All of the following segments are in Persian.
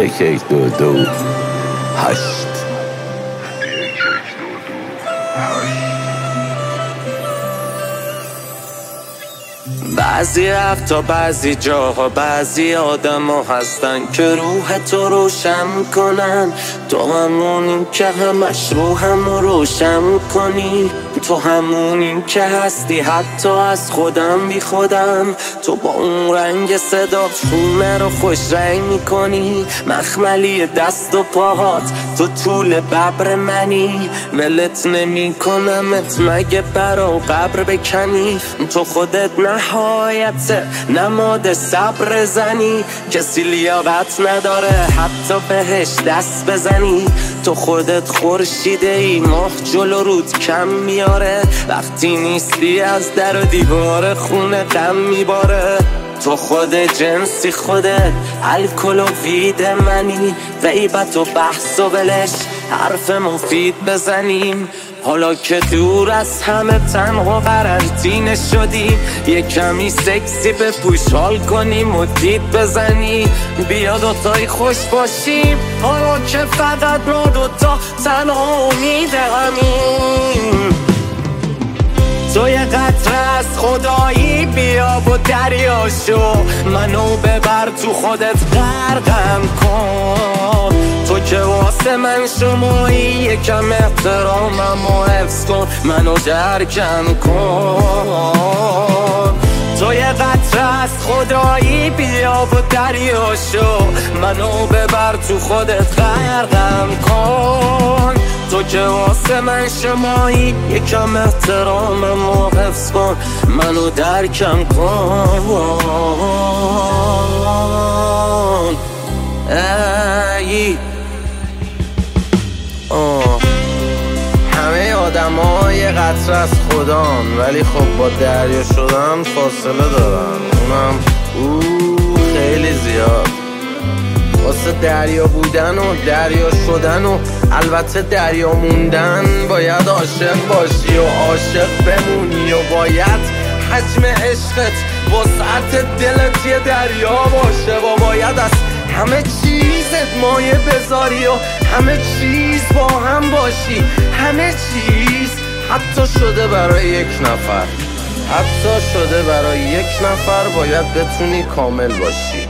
8 بعضی رفت بعضی جاها بعضی آدم ها هستن که روح تو روشن کنن. تو همونی که همش روحم رو روشن کنی. تو همونی که هستی حتی از خودم بی خودم. تو با اون رنگ صدا خونه رو خوش رنگ میکنی. مخملی دست و پاهات تو طول ببر منی. ولت نمی کنمت مگه برا قبر بکنی. تو خودت نهایت نماد صبر زنی. کسی لیاقت نداره حتی بهش دست بزنی. تو خودت خورشیده ای ماه جلو رود کم میاره. وقتی نیستی از در و دیوار خونه غم میباره. تو خودت جنسی خودت الکل و وید منی. غیبت و بحث و بلش حرف مفید بزنیم. حالا که دور از همه تنها قرنطینه شدیم. یه کمی سکسی به پوش حال کنیم و دید بزنی. بیا دوتایی خوش باشیم حالا که فقط ما دوتا تنها امید همیم. تو یه قطره از خدایی بیا و دریا شو. منو ببر تو خودت غرقم کن. تو که واسه من شمایی یکم احترامم و حفظ کن. منو درکم کن. تو یه قطره از خدایی بیا و دریا شو. منو ببر تو خودت غرقم کن. تو که واسه من شمایی یکم احترامم و حفظ کن. منو درکم کن. ای همه آدم ها یه قطره از خدان. ولی خب با دریا شدن فاصله دارن. اونم خیلی زیاد. واسه دریا بودن و دریا شدن و البته دریا موندن باید عاشق باشی و عاشق بمونی. و باید حجم عشقت وسعت دلت یه دریا باشه. و باید از همه چیزت مایه بذاری و همه چیز با هم باشی. همه چیز حتی شده برای یک نفر. حتی شده برای یک نفر باید بتونی کامل باشی.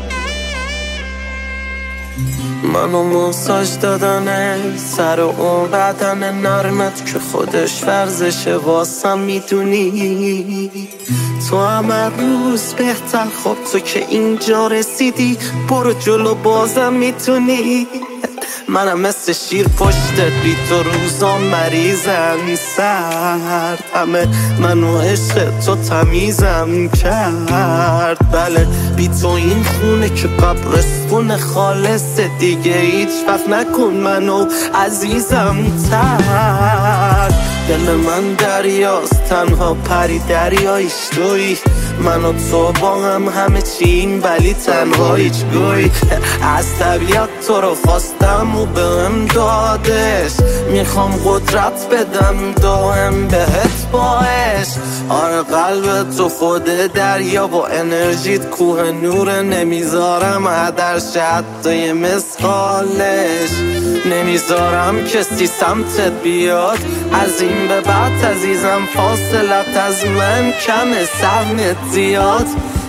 منو ماساژ دادن سر و اون بدن نرمت که خودش ورزشه واسم میدونی. تو همه روز بهتر. خب تو که اینجا رسیدی برو جلو بازم میتونی. منم مثل شیر پشتت بی تو روزا مریضم سرد. همه منو عشق تو تمیزم کرد. بله بی تو این خونه که قبرستون خالص دیگه هیچ وقت نکن منو عزیزم تر. دل من دریاست تنها پری دریایش توی. من و تو با هم همه چیم ولی تنها هیچ گوی. از طبیعت تو رو خواستم و بهم دادش. میخوام قدرت بدم دائم بهت باش. آره قلب تو خود دریا با انرژیت کوه نور. نمیذارم عدرش حتی یه مثالش. نمیذارم کسی سمتت بیاد. از این به بعد عزیزم فاصلت از من کم سهمت زیاد.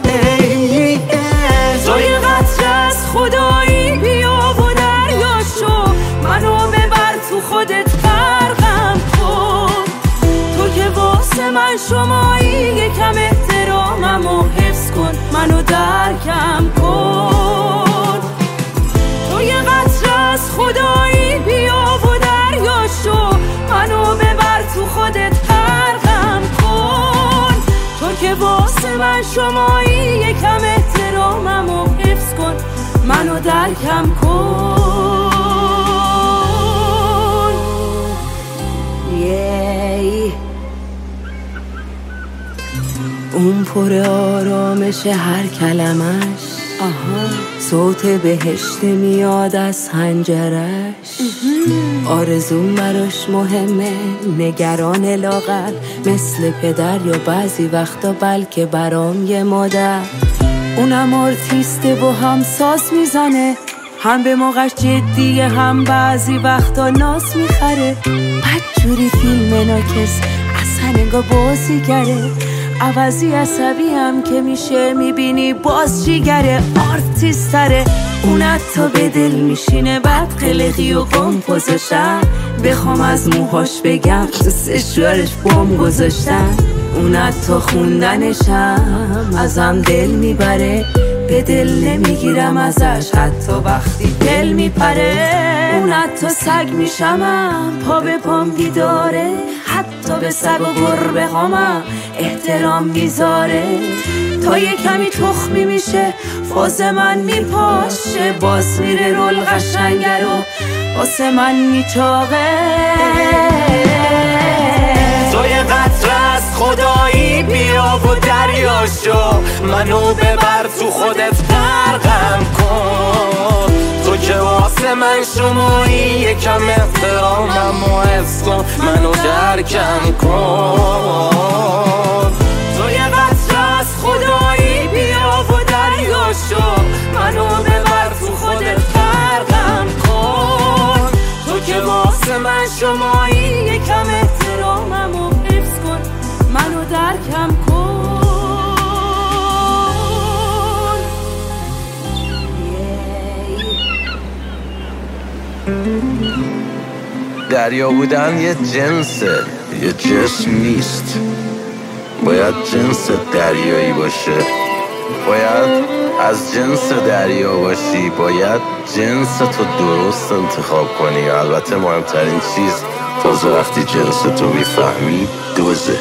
تو یه قطره از خدایی بیا و دریا شو. منو ببر تو خودت غرقم کن. تو که واسه من شمایی یکم احترامم و حفظ کن. منو درکم کن. تو یه قطره از خدایی بیا و دریا شو. منو ببر تو خودت غرقم کن. تو که واسه من شمایی یکم احترامم و حفظ کن. منو درکم کن. اون پر آرامش هر کلمش. صوت بهشت میاد از حنجرش. آرزوم براش مهمه نگران لاغر. مثل پدر یا بعضی وقتا بلکه برام یه مادر. اونم آرتیسته و هم ساز میزنه. هم به موقعش جدیه هم بعضی وقتا ناس میخره. بدجوری فیلم ناکس اصلا انگار بازیگره. عوضی عصبی هم که میشه میبینی باز جیگره. آرتیستره اون حتی به دل میشینه. بعد قلقی و قم گذاشتن بخوام از موهاش بگم تو سشوارش بوم گذاشتن. اون حتی خوندنشم ازم دل میبره. به دل نمیگیرم ازش حتی وقتی دل میپره. اون حتی سگ میشمم پا به پام بیداره. حتی به سگ و گربه هامم احترام میذاره. تا یه کمی تخمی میشه فاز من میپاشه. باز میره رول قشنگه رو واسه من میچاقه. تو یه قطره از خدایی بیا و دریاشو منو ببر تو خودت غرقم کن. تو که واسه من شمایی یکم احترامم و حفظ کن منو درکم کن. تو یه قطره از خدایی بیا و دریاشو منو ببر تو خودت غرقم کن. تو که واسه من شمایی یکم احترامم و حفظ کن منو درکم کن. دریا بودن یه جنسه یه جسم نیست. باید جنس دریایی باشه. باید از جنس دریا باشی. باید جنس تو درست انتخاب کنی. البته مهمترین چیز تازه وقتی جنس تو میفهمی دوزه.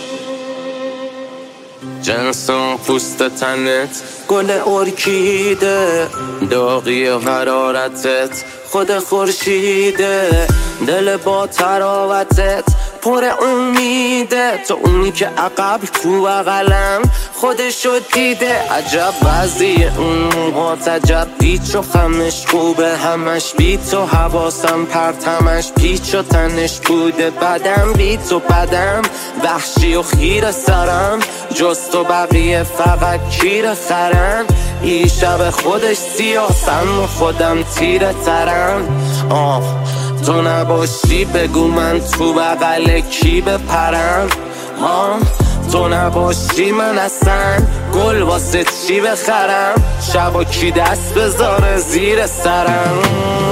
جنس اون پوست تنت گل ارکیده. داغی و حرارتت خود خورشیده. دل با تراوتت پر امیده. تو اونی که عقب تو بغلم خودشو دیده. عجب وضعی اون موهات عجب پیچ و خمش خوبه. همش بی تو حواسم پرتمش پیچ و تنش بوده. بدم بی تو بدم وحشی و خیر سرم. جز تو بقیه فقط کیر خرم. این شب خودش سیاسم و خودم تیره ترم. تو نباشی بگو من تو بغل کی بپرم. تو نباشی من اصلا گل واسه چی بخرم. شبا کی دست بذاره زیر سرم.